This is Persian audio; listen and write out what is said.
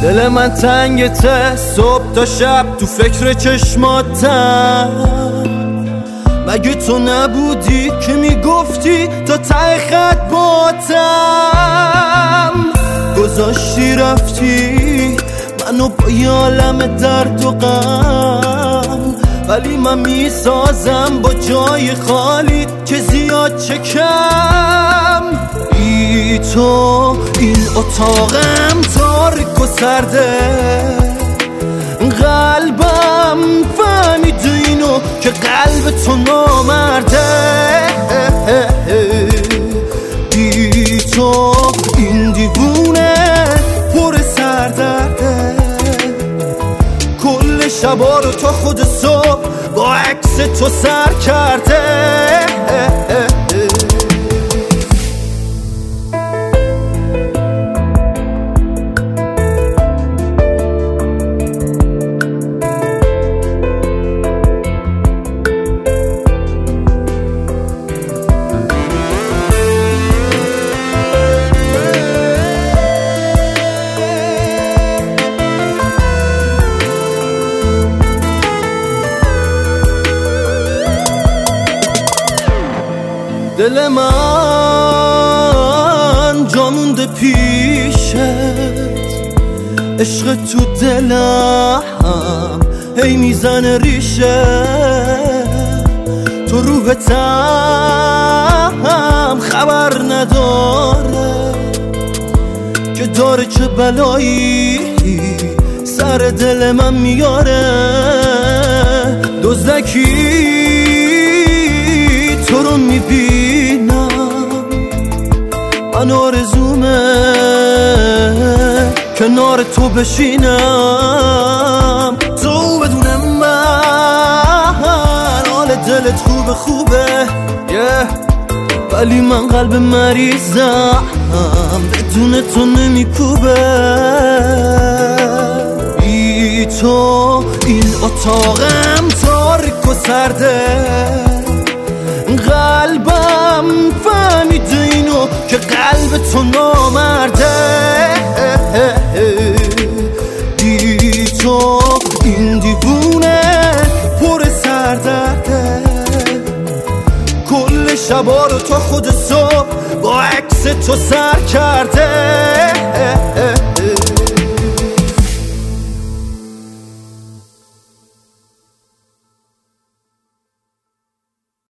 دل من تنگته صبح تا شب تو فکر چشماتم. مگه تو نبودی که میگفتی تا ته خط باتم؟ گذاشتی رفتی منو با یه عالم درد و غم، ولی من میسازم با جای خالی که زیاد چه کم. بی تو این اتاقم تاریک و سرده، قلبم فهمید اینو که قلب تو نامرده. بی تو این دیوونه پر سردرده، کل شبا رو تا خود صبح با عکس تو سر کرده. دل من جا مونده پیشت، عشق تو دلم هی میزنه ریشه. تو روحتم خبر نداره که داره چه بلایی سر دل من میاره. دزدکی تو رو میبینم، من آرزومه کنار تو بشینم. تو بدون من حال دلت خوبه ولی من قلب مریضم بدون تو نمیکوبه. بی تو این اتاقم تاریک و سرده، قلبم فهمید اینو که قلب تو نامرده. بی تو این دیوونه پر سردرده، کل شبا رو تا خود صبح با عکس تو سر کرده.